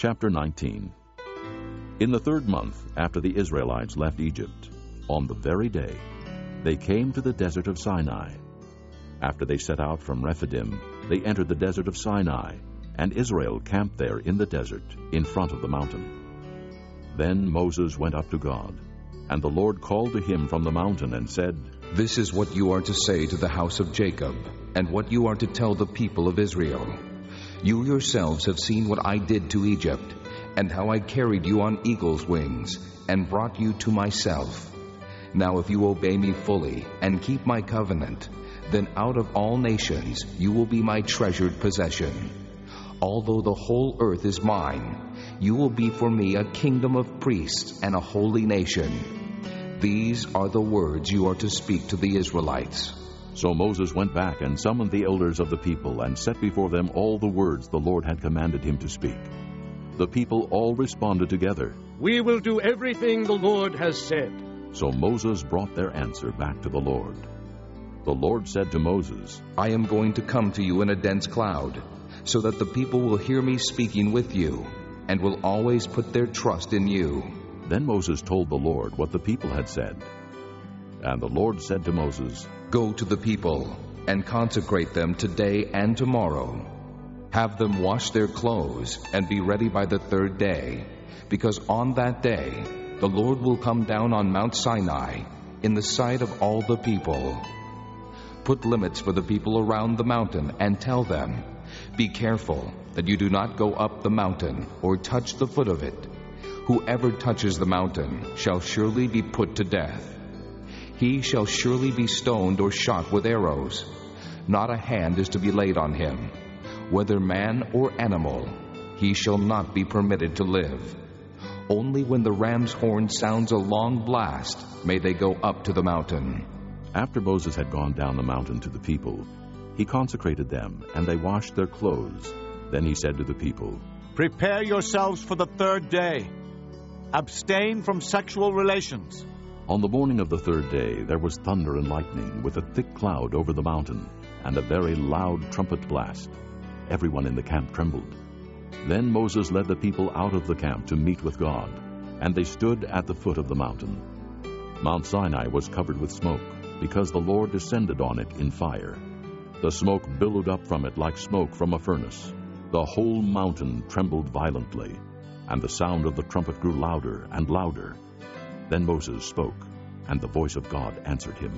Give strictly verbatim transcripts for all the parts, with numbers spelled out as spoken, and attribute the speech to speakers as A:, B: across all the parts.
A: Chapter nineteen. In the third month after the Israelites left Egypt, on the very day, they came to the desert of Sinai. After they set out from Rephidim, they entered the desert of Sinai, and Israel camped there in the desert, in front of the mountain. Then Moses went up to God, and the Lord called to him from the mountain and said,
B: "This is what you are to say to the house of Jacob, and what you are to tell the people of Israel. You yourselves have seen what I did to Egypt, and how I carried you on eagle's wings, and brought you to myself. Now if you obey me fully, and keep my covenant, then out of all nations you will be my treasured possession. Although the whole earth is mine, you will be for me a kingdom of priests and a holy nation. These are the words you are to speak to the Israelites."
A: So Moses went back and summoned the elders of the people and set before them all the words the Lord had commanded him to speak. The people all responded together,
C: "We will do everything the Lord has said."
A: So Moses brought their answer back to the Lord. The Lord said to Moses,
B: "I am going to come to you in a dense cloud, so that the people will hear me speaking with you, and will always put their trust in you."
A: Then Moses told the Lord what the people had said. And the Lord said to Moses,
B: "Go to the people, and consecrate them today and tomorrow. Have them wash their clothes, and be ready by the third day, because on that day the Lord will come down on Mount Sinai, in the sight of all the people. Put limits for the people around the mountain, and tell them, 'Be careful that you do not go up the mountain or touch the foot of it. Whoever touches the mountain shall surely be put to death. He shall surely be stoned or shot with arrows. Not a hand is to be laid on him. Whether man or animal, he shall not be permitted to live. Only when the ram's horn sounds a long blast may they go up to the mountain.'"
A: After Moses had gone down the mountain to the people, he consecrated them, and they washed their clothes. Then he said to the people,
D: "Prepare yourselves for the third day. Abstain from sexual relations."
A: On the morning of the third day there was thunder and lightning, with a thick cloud over the mountain, and a very loud trumpet blast. Everyone in the camp trembled. Then Moses led the people out of the camp to meet with God, and they stood at the foot of the mountain. Mount Sinai was covered with smoke, because the Lord descended on it in fire. The smoke billowed up from it like smoke from a furnace. The whole mountain trembled violently, and the sound of the trumpet grew louder and louder. Then Moses spoke, and the voice of God answered him.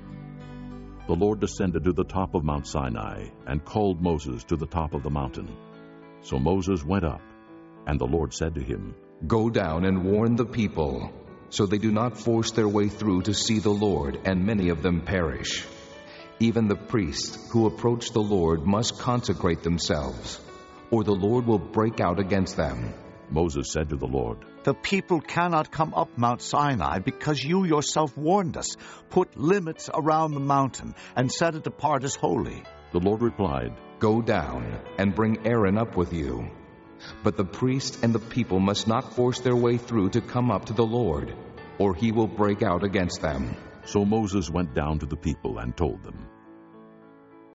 A: The Lord descended to the top of Mount Sinai and called Moses to the top of the mountain. So Moses went up, and the Lord said to him,
B: "Go down and warn the people, so they do not force their way through to see the Lord, and many of them perish. Even the priests who approach the Lord must consecrate themselves, or the Lord will break out against them."
A: Moses said to the Lord,
D: "The people cannot come up Mount Sinai because you yourself warned us. Put limits around the mountain and set it apart as holy."
A: The Lord replied,
B: "Go down and bring Aaron up with you. But the priest and the people must not force their way through to come up to the Lord, or he will break out against them."
A: So Moses went down to the people and told them.